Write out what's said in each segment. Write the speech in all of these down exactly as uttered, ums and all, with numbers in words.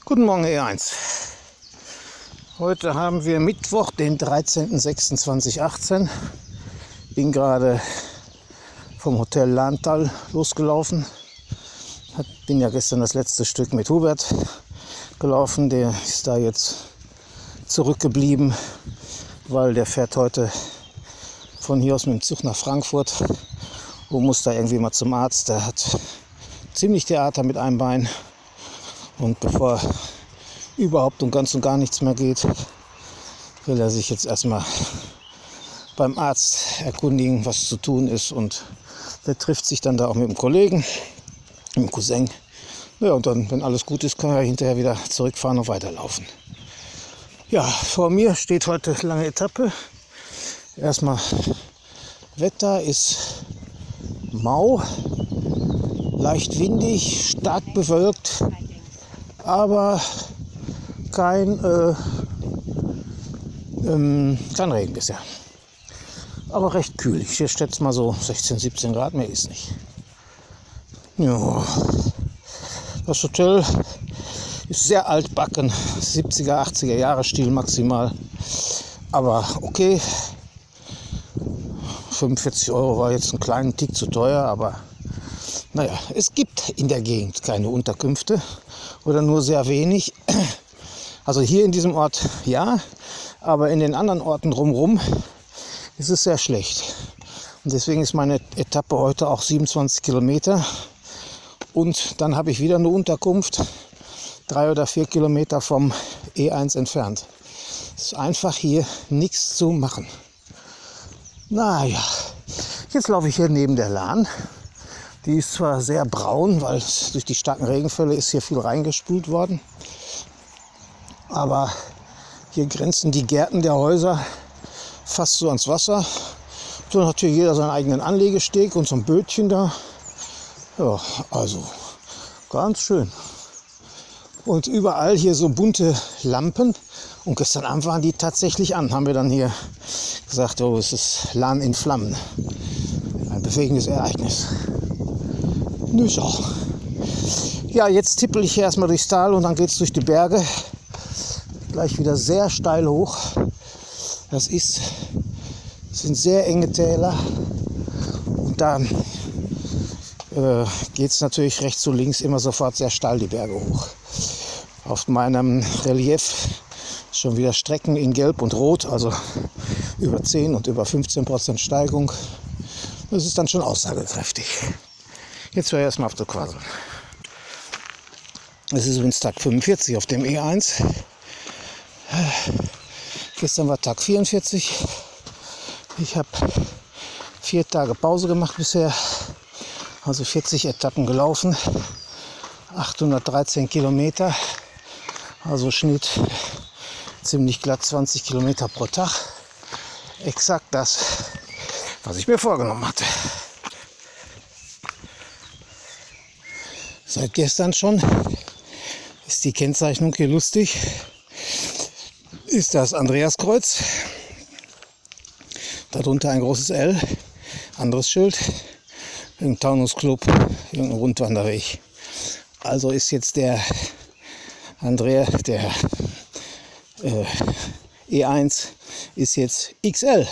Guten Morgen E eins. Heute haben wir Mittwoch, den dreizehnten sechsten zweitausendachtzehn. Bin gerade vom Hotel Lahntal losgelaufen. Bin ja gestern das letzte Stück mit Hubert gelaufen. Der ist da jetzt zurückgeblieben, weil der fährt heute von hier aus mit dem Zug nach Frankfurt und muss da irgendwie mal zum Arzt. Der hat ziemlich Theater mit einem Bein. Und bevor überhaupt und ganz und gar nichts mehr geht, will er sich jetzt erstmal beim Arzt erkundigen, was zu tun ist. Und der trifft sich dann da auch mit dem Kollegen, mit dem Cousin. Ja, und dann, wenn alles gut ist, kann er hinterher wieder zurückfahren und weiterlaufen. Ja, vor mir steht heute lange Etappe. Erstmal Wetter ist mau, leicht windig, stark bewölkt. Aber kein, äh, ähm, kein Regen bisher. Aber recht kühl. Ich schätze mal so sechzehn, siebzehn Grad, mehr ist nicht. Ja. Das Hotel ist sehr altbacken, siebziger, achtziger Jahre Stil maximal. Aber okay. fünfundvierzig Euro war jetzt einen kleinen Tick zu teuer, aber naja, es gibt in der Gegend keine Unterkünfte oder nur sehr wenig. Also hier in diesem Ort ja, aber in den anderen Orten drumherum ist es sehr schlecht. Und deswegen ist meine Etappe heute auch siebenundzwanzig Kilometer. Und dann habe ich wieder eine Unterkunft, drei oder vier Kilometer vom E eins entfernt. Es ist einfach hier nichts zu machen. Naja, jetzt laufe ich hier neben der Lahn. Die ist zwar sehr braun, weil durch die starken Regenfälle ist hier viel reingespült worden. Aber hier grenzen die Gärten der Häuser fast so ans Wasser. Dann hat hier jeder seinen eigenen Anlegesteg und so ein Bötchen da. Ja, also ganz schön. Und überall hier so bunte Lampen. Und gestern Abend waren die tatsächlich an. Haben wir dann hier gesagt, oh, es ist Lahn in Flammen. Ein bewegendes Ereignis. Nö, so. Ja, jetzt tippel ich hier erstmal durchs Tal und dann geht es durch die Berge. Gleich wieder sehr steil hoch. Das ist, das sind sehr enge Täler. Und dann äh, geht es natürlich rechts und links immer sofort sehr steil die Berge hoch. Auf meinem Relief schon wieder Strecken in Gelb und Rot, also über zehn und über fünfzehn Prozent Steigung. Das ist dann schon aussagekräftig. Jetzt höre ich erstmal auf zu quasseln. Es ist übrigens Tag fünfundvierzig auf dem E eins. Gestern war Tag vierundvierzig. Ich habe vier Tage Pause gemacht bisher. Also vierzig Etappen gelaufen. achthundertdreizehn Kilometer. Also Schnitt ziemlich glatt zwanzig Kilometer pro Tag. Exakt das, was ich mir vorgenommen hatte. Seit gestern schon ist die Kennzeichnung hier lustig. Ist das Andreaskreuz. Darunter ein großes L. Anderes Schild. Im Taunusclub, irgendein Rundwanderweg. Also ist jetzt der Andrea, der äh, E eins ist jetzt X L.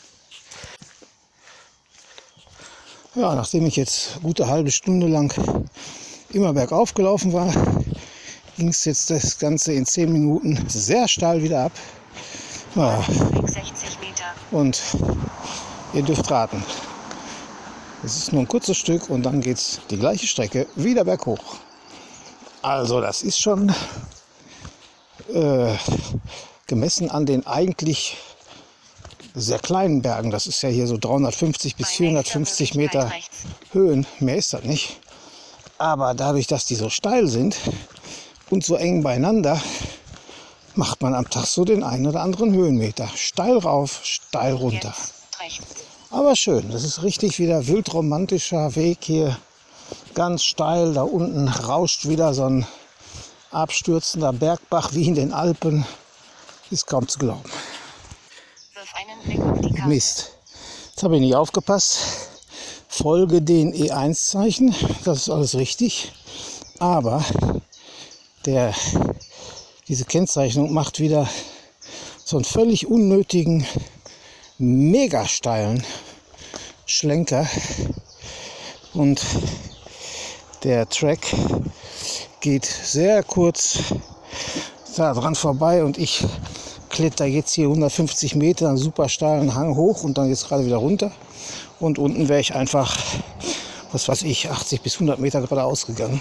Ja, nachdem ich jetzt gute halbe Stunde lang immer bergauf gelaufen war, ging es jetzt das Ganze in zehn Minuten sehr steil wieder ab. Ja. Und ihr dürft raten, es ist nur ein kurzes Stück und dann geht es die gleiche Strecke wieder berghoch. Also das ist schon äh, gemessen an den eigentlich sehr kleinen Bergen. Das ist ja hier so dreihundertfünfzig bis vierhundertfünfzig Meter Höhen. Mehr ist das nicht. Aber dadurch, dass die so steil sind und so eng beieinander, macht man am Tag so den einen oder anderen Höhenmeter. Steil rauf, steil runter. Aber schön, das ist richtig wieder wildromantischer Weg hier. Ganz steil, da unten rauscht wieder so ein abstürzender Bergbach wie in den Alpen. Ist kaum zu glauben. Mist, jetzt habe ich nicht aufgepasst. Folge den E eins Zeichen, das ist alles richtig. Aber Der, diese Kennzeichnung macht wieder so einen völlig unnötigen, mega steilen Schlenker. Und der Track geht sehr kurz da dran vorbei und ich kletter jetzt hier hundertfünfzig Meter einen super steilen Hang hoch und dann jetzt gerade wieder runter. Und unten wäre ich einfach, was weiß ich, achtzig bis hundert Meter geradeaus gegangen.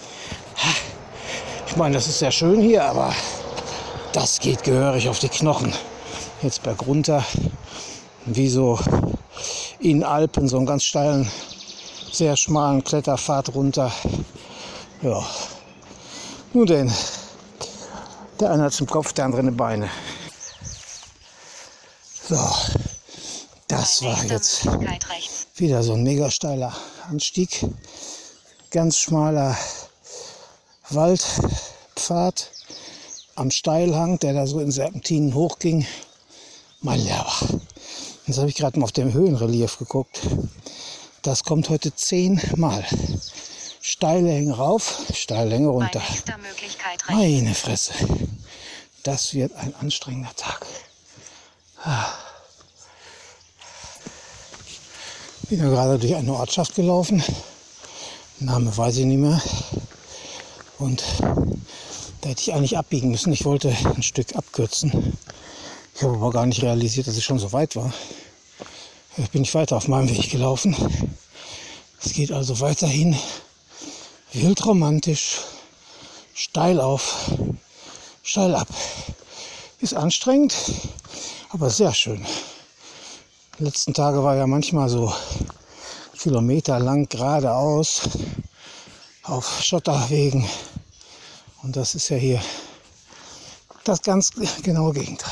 Ich meine, das ist sehr schön hier, aber das geht gehörig auf die Knochen. Jetzt bergunter, wie so in Alpen, so einen ganz steilen, sehr schmalen Kletterpfad runter. Ja, nun denn, der eine hat im Kopf, der andere eine Beine. So, das war jetzt wieder so ein mega steiler Anstieg. Ganz schmaler Waldpfad am Steilhang, der da so in Serpentinen hochging. Mein Lieber, jetzt habe ich gerade mal auf dem Höhenrelief geguckt. Das kommt heute zehnmal. Steile Hänge rauf, steile Hänge runter. Meine Fresse, das wird ein anstrengender Tag. Bin ja gerade durch eine Ortschaft gelaufen. Name weiß ich nicht mehr. Und da hätte ich eigentlich abbiegen müssen. Ich wollte ein Stück abkürzen. Ich habe aber gar nicht realisiert, dass ich schon so weit war. Jetzt bin ich weiter auf meinem Weg gelaufen. Es geht also weiterhin wild romantisch, steil auf, steil ab. Ist anstrengend, aber sehr schön. Die letzten Tage war ja manchmal so kilometerlang geradeaus auf Schotterwegen. Und das ist ja hier das ganz genaue Gegenteil.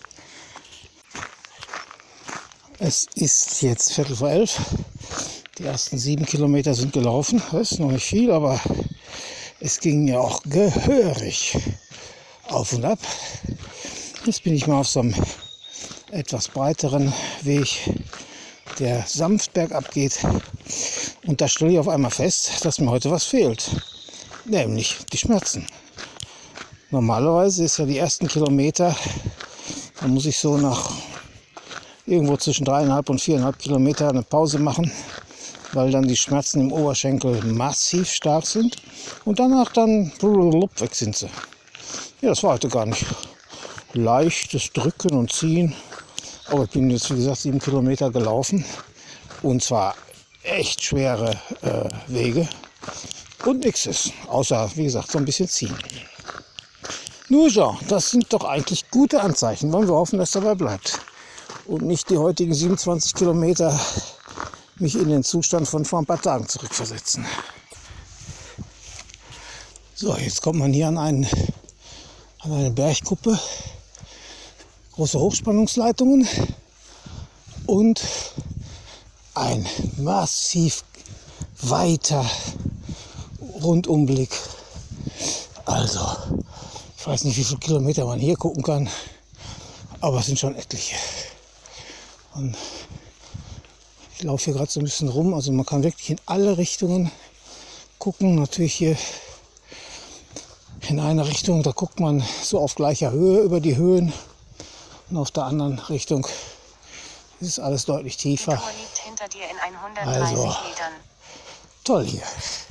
Es ist jetzt Viertel vor elf. Die ersten sieben Kilometer sind gelaufen. Das ist noch nicht viel, aber es ging ja auch gehörig auf und ab. Jetzt bin ich mal auf so einem etwas breiteren Weg, der sanft bergab geht. Und da stelle ich auf einmal fest, dass mir heute was fehlt. Nämlich die Schmerzen. Normalerweise ist ja die ersten Kilometer, da muss ich so nach irgendwo zwischen dreieinhalb und viereinhalb Kilometer eine Pause machen, weil dann die Schmerzen im Oberschenkel massiv stark sind und danach dann weg sind sie. Ja, das war heute gar nicht. Leichtes Drücken und Ziehen, aber ich bin jetzt wie gesagt sieben Kilometer gelaufen und zwar echt schwere äh, Wege und nichts ist, außer wie gesagt so ein bisschen Ziehen. Nur so, das sind doch eigentlich gute Anzeichen, wollen wir hoffen, dass dabei bleibt. Und nicht die heutigen siebenundzwanzig Kilometer mich in den Zustand von vor ein paar Tagen zurückversetzen. So, jetzt kommt man hier an, einen, an eine Bergkuppe. Große Hochspannungsleitungen und ein massiv weiter Rundumblick. Also, ich weiß nicht, wie viele Kilometer man hier gucken kann, aber es sind schon etliche. Und ich laufe hier gerade so ein bisschen rum, also man kann wirklich in alle Richtungen gucken. Natürlich hier in einer Richtung, da guckt man so auf gleicher Höhe über die Höhen und auf der anderen Richtung ist alles deutlich tiefer. Die Tour liegt hinter dir in hundertdreißig also, Metern. Toll hier.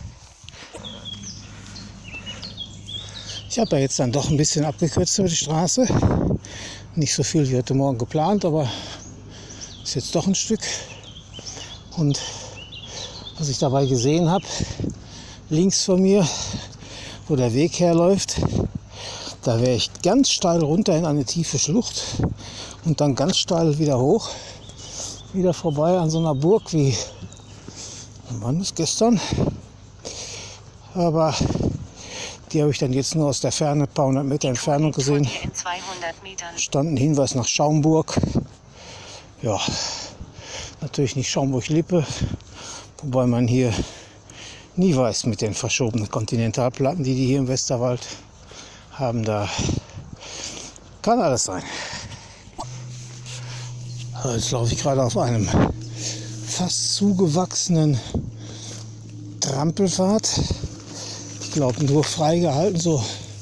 Ich habe ja jetzt dann doch ein bisschen abgekürzt über die Straße. Nicht so viel wie heute Morgen geplant, aber ist jetzt doch ein Stück. Und was ich dabei gesehen habe, links von mir, wo der Weg herläuft, da wäre ich ganz steil runter in eine tiefe Schlucht und dann ganz steil wieder hoch, wieder vorbei an so einer Burg wie, wann ist gestern? Aber die habe ich dann jetzt nur aus der Ferne, ein paar hundert Meter Entfernung gesehen. Stand ein Hinweis nach Schaumburg. Ja, natürlich nicht Schaumburg-Lippe, wobei man hier nie weiß mit den verschobenen Kontinentalplatten, die die hier im Westerwald haben. Da kann alles sein. Also jetzt laufe ich gerade auf einem fast zugewachsenen Trampelpfad. Ich glaube nur frei gehalten, so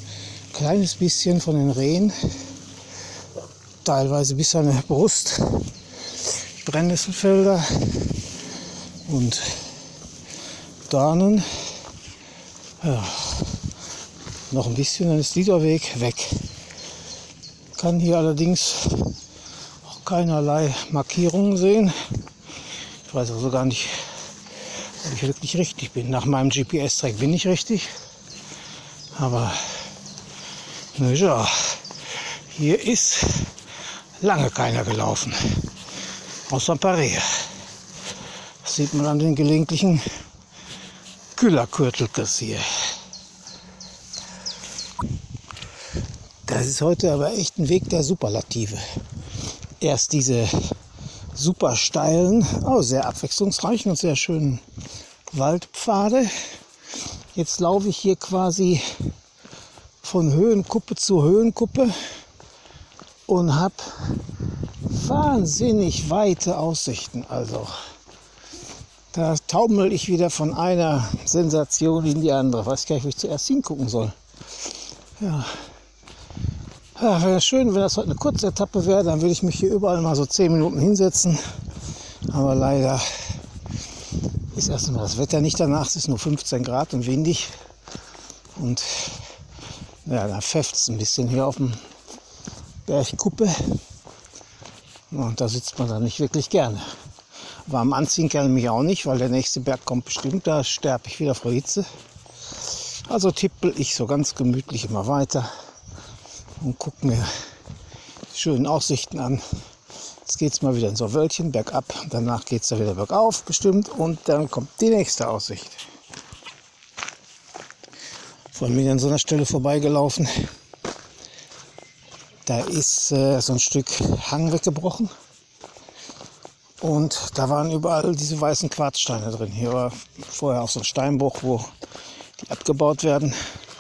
kleines bisschen von den Rehen, teilweise bis an die Brust, Brennnesselfelder und Dornen. Ja, noch ein bisschen, dann ist dieser Weg weg. Kann hier allerdings auch keinerlei Markierungen sehen. Ich weiß also gar nicht, ob ich wirklich richtig bin. Nach meinem G P S-Track bin ich richtig. Aber na ja, hier ist lange keiner gelaufen. Außer ein paar Rehe. Das sieht man an den gelegentlichen Kühlerkürtelkes hier. Das ist heute aber echt ein Weg der Superlative. Erst diese super steilen, oh, sehr abwechslungsreichen und sehr schönen Waldpfade. Jetzt laufe ich hier quasi von Höhenkuppe zu Höhenkuppe und habe wahnsinnig weite Aussichten. Also da taumel ich wieder von einer Sensation in die andere. Weiß gar nicht, wo ich zuerst hingucken soll. Ja. Ja, wäre schön, wenn das heute eine kurze Etappe wäre, dann würde ich mich hier überall mal so zehn Minuten hinsetzen. Aber leider ist erst einmal das Wetter nicht danach. Es ist nur fünfzehn Grad und windig. Und ja, dann pfefft es ein bisschen hier auf dem Bergkuppe. Und da sitzt man dann nicht wirklich gerne. Warm anziehen kann ich mich auch nicht, weil der nächste Berg kommt bestimmt. Da sterbe ich wieder vor Hitze. Also tippel ich so ganz gemütlich immer weiter und gucke mir die schönen Aussichten an. Jetzt geht es mal wieder in so ein Wölkchen bergab. Danach geht es da wieder bergauf bestimmt. Und dann kommt die nächste Aussicht. Vorhin bin ich an so einer Stelle vorbeigelaufen. Da ist äh, so ein Stück Hang weggebrochen. Und da waren überall diese weißen Quarzsteine drin. Hier war vorher auch so ein Steinbruch, wo die abgebaut werden.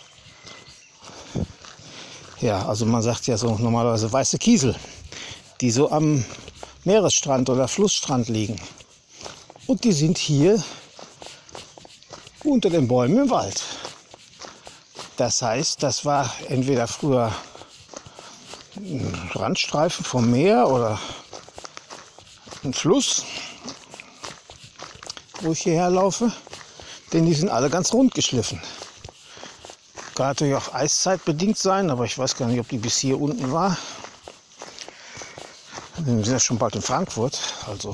Ja, also man sagt ja so normalerweise weiße Kiesel, die so am Meeresstrand oder Flussstrand liegen. Und die sind hier unter den Bäumen im Wald. Das heißt, das war entweder früher ein Randstreifen vom Meer oder ein Fluss, wo ich hierher laufe, denn die sind alle ganz rund geschliffen. Kann natürlich auch eiszeitbedingt sein, aber ich weiß gar nicht, ob die bis hier unten war. Wir sind ja schon bald in Frankfurt, also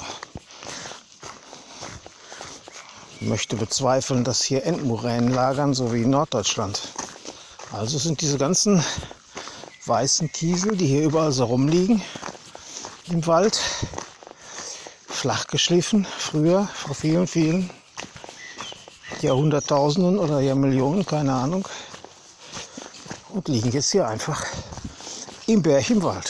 ich möchte bezweifeln, dass hier Endmoränen lagern, so wie in Norddeutschland. Also sind diese ganzen weißen Kiesel, die hier überall so rumliegen im Wald, flach geschliffen, früher, vor vielen, vielen Jahrhunderttausenden oder Jahrmillionen, keine Ahnung. Und liegen jetzt hier einfach im Berg im Wald.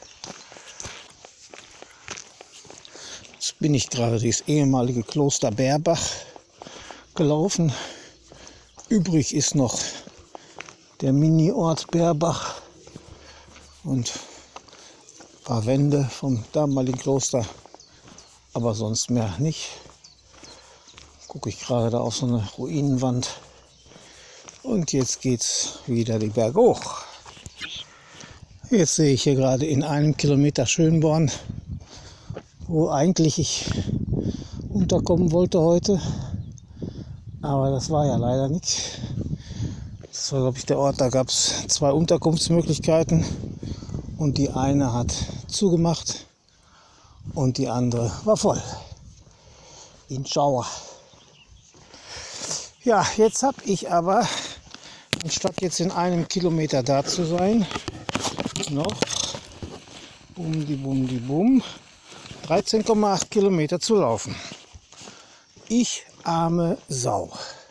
Jetzt bin ich gerade durchs ehemalige Kloster Berbach gelaufen. Übrig ist noch der Mini-Ort Berbach und ein paar Wände vom damaligen Kloster, aber sonst mehr nicht. Gucke ich gerade da auf so eine Ruinenwand. Und jetzt geht's wieder die Berge hoch. Jetzt sehe ich hier gerade in einem Kilometer Schönborn, wo eigentlich ich unterkommen wollte heute. Aber das war ja leider nicht. Das war, glaube ich, der Ort, da gab es zwei Unterkunftsmöglichkeiten. Und die eine hat zugemacht und die andere war voll. In Schauer. Ja, jetzt habe ich aber, anstatt jetzt in einem Kilometer da zu sein, noch bum die bum die bum dreizehn Komma acht Kilometer zu laufen. Ich arme Sau.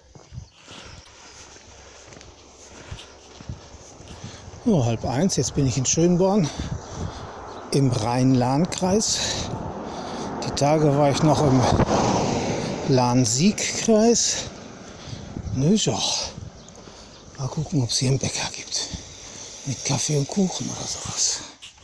Nur halb eins, jetzt bin ich in Schönborn im Rhein-Lahn-Kreis. Die Tage war ich noch im Lahn-Sieg-Kreis. Nö, ja. Mal gucken, ob es hier einen Bäcker gibt. Mit Kaffee und Kuchen oder sowas.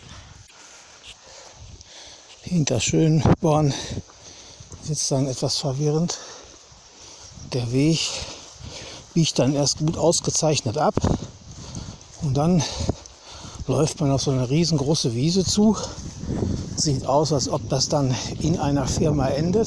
Hinter Schönborn ist dann etwas verwirrend. Der Weg biegt dann erst gut ausgezeichnet ab. Und dann läuft man auf so eine riesengroße Wiese zu. Sieht aus, als ob das dann in einer Firma endet.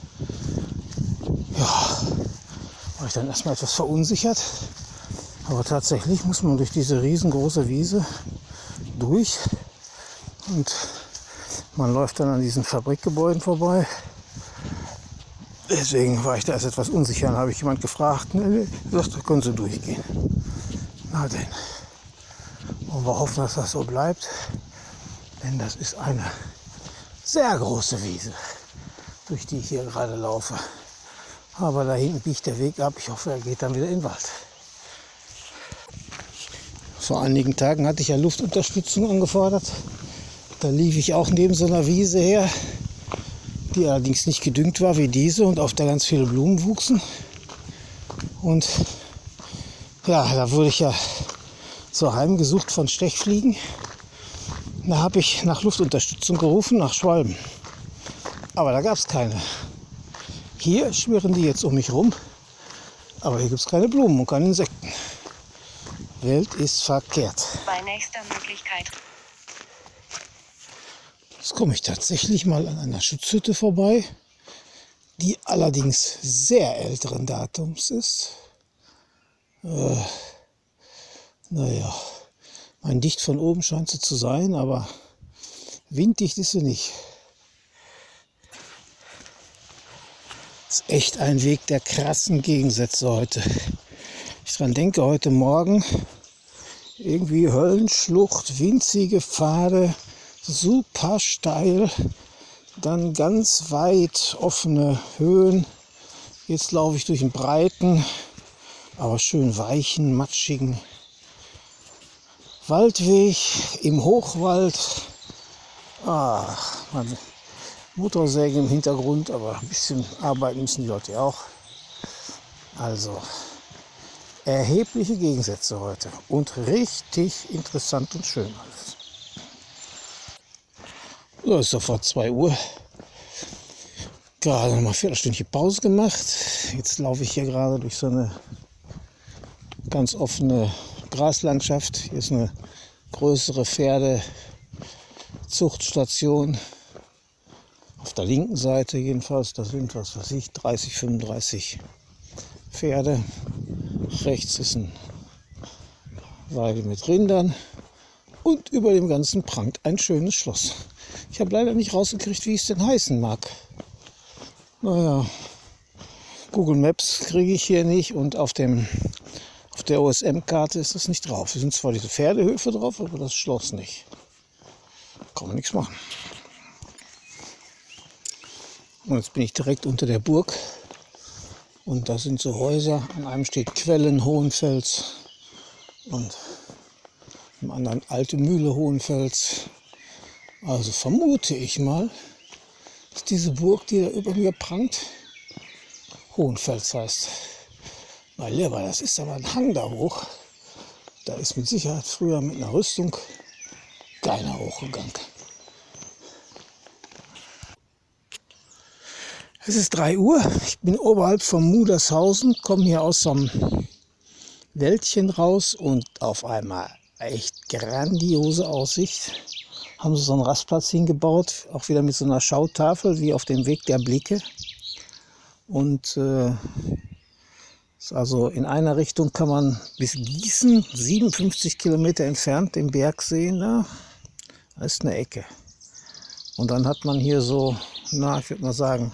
Ja, war ich dann erstmal etwas verunsichert. Aber tatsächlich muss man durch diese riesengroße Wiese durch. Und man läuft dann an diesen Fabrikgebäuden vorbei. Deswegen war ich da erst etwas unsicher. Dann habe ich jemand gefragt. Ne, sagt, da können Sie durchgehen. Na denn. Und wir hoffen, dass das so bleibt. Denn das ist eine sehr große Wiese, durch die ich hier gerade laufe. Aber da hinten biegt der Weg ab. Ich hoffe, er geht dann wieder in den Wald. Vor einigen Tagen hatte ich ja Luftunterstützung angefordert. Da lief ich auch neben so einer Wiese her, die allerdings nicht gedüngt war wie diese und auf der ganz viele Blumen wuchsen. Und ja, da wurde ich ja so heimgesucht von Stechfliegen. Da habe ich nach Luftunterstützung gerufen, nach Schwalben. Aber da gab es keine. Hier schwirren die jetzt um mich rum, aber hier gibt es keine Blumen und keine Insekten. Welt ist verkehrt. Bei nächster Möglichkeit. Jetzt komme ich tatsächlich mal an einer Schutzhütte vorbei, die allerdings sehr älteren Datums ist. Äh, naja, mein Dicht von oben scheint sie zu sein, aber winddicht ist sie nicht. Das ist echt ein Weg der krassen Gegensätze heute. Ich dran denke, heute Morgen irgendwie Höllenschlucht, winzige Pfade, super steil, dann ganz weit offene Höhen. Jetzt laufe ich durch einen breiten, aber schön weichen, matschigen Waldweg im Hochwald. Ach, meine Motorsäge im Hintergrund, aber ein bisschen arbeiten müssen die Leute ja auch. Also erhebliche Gegensätze heute und richtig interessant und schön alles. So, ist sofort zwei Uhr. Gerade noch mal ein Viertelstündchen Pause gemacht. Jetzt laufe ich hier gerade durch so eine ganz offene Graslandschaft. Hier ist eine größere Pferdezuchtstation. Auf der linken Seite jedenfalls, da sind, was weiß ich, dreißig, fünfunddreißig Pferde. Rechts ist ein Weide mit Rindern. Und über dem Ganzen prangt ein schönes Schloss. Ich habe leider nicht rausgekriegt, wie es denn heißen mag. Naja, Google Maps kriege ich hier nicht und auf, dem, auf der O S M-Karte ist das nicht drauf. Es sind zwar diese Pferdehöfe drauf, aber das Schloss nicht. Kann man nichts machen. Und jetzt bin ich direkt unter der Burg. Und das sind so Häuser. An einem steht Quellen Hohenfels und am anderen Alte Mühle Hohenfels. Also vermute ich mal, dass diese Burg, die da über mir prangt, Hohenfels heißt. Mein Lieber, das ist aber ein Hang da hoch. Da ist mit Sicherheit früher mit einer Rüstung keiner hochgegangen. Es ist drei Uhr, ich bin oberhalb von Mudershausen, komme hier aus so einem Wäldchen raus und auf einmal echt grandiose Aussicht. Haben sie so einen Rastplatz hingebaut, auch wieder mit so einer Schautafel wie auf dem Weg der Blicke. Und äh, also in einer Richtung kann man bis Gießen, siebenundfünfzig Kilometer entfernt, den Berg sehen. Da ist eine Ecke. Und dann hat man hier so, na, ich würde mal sagen,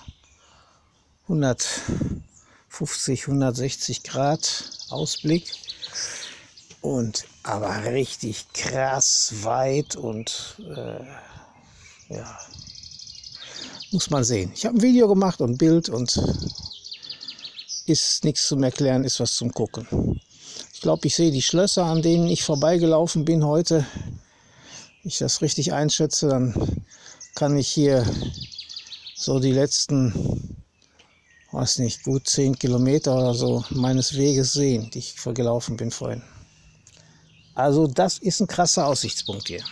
hundertfünfzig, hundertsechzig Grad Ausblick und aber richtig krass weit und äh, ja, muss man sehen. Ich habe ein Video gemacht und ein Bild und ist nichts zum Erklären, ist was zum Gucken. Ich glaube, ich sehe die Schlösser, an denen ich vorbeigelaufen bin heute. Wenn ich das richtig einschätze, dann kann ich hier so die letzten, weiß nicht, gut zehn Kilometer oder so meines Weges sehen, die ich gelaufen bin vorhin. Also das ist ein krasser Aussichtspunkt hier.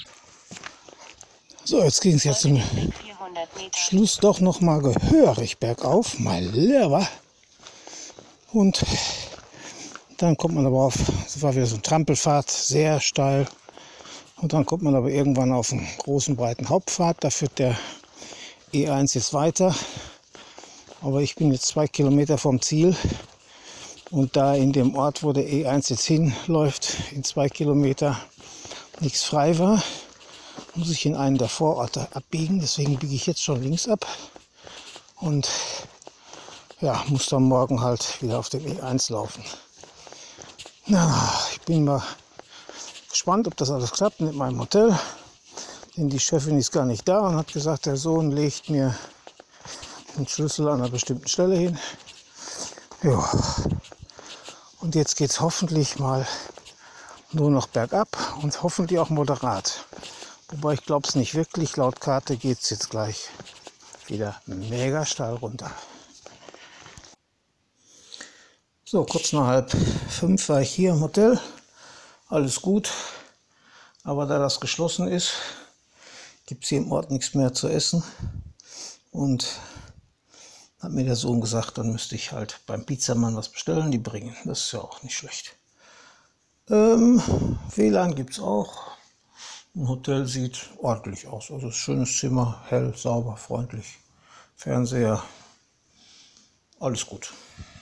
So, jetzt ging es jetzt zum Schluss doch noch mal gehörig bergauf, mein Lieber. Und Dann kommt man aber auf, das war wieder so ein Trampelpfad, sehr steil. Und dann kommt man aber irgendwann auf einen großen, breiten Hauptpfad. Da führt der E eins jetzt weiter. Aber ich bin jetzt zwei Kilometer vom Ziel. Und da in dem Ort, wo der E eins jetzt hinläuft, in zwei Kilometer nichts frei war, muss ich in einen der Vororte abbiegen. Deswegen biege ich jetzt schon links ab. Und ja, muss dann morgen halt wieder auf dem E eins laufen. Na, ich bin mal gespannt, ob das alles klappt mit meinem Hotel. Denn die Chefin ist gar nicht da und hat gesagt, der Sohn legt mir den Schlüssel an einer bestimmten Stelle hin. Ja. Und jetzt geht es hoffentlich mal nur noch bergab und hoffentlich auch moderat. Wobei ich glaube es nicht wirklich. Laut Karte geht es jetzt gleich wieder mega steil runter. So, kurz nach halb fünf war ich hier im Hotel. Alles gut. Aber da das geschlossen ist, gibt es hier im Ort nichts mehr zu essen. Und hat mir der Sohn gesagt, dann müsste ich halt beim Pizzamann was bestellen, die bringen. Das ist ja auch nicht schlecht. Ähm, W L A N gibt es auch. Ein Hotel sieht ordentlich aus. Also ein schönes Zimmer, hell, sauber, freundlich. Fernseher, alles gut.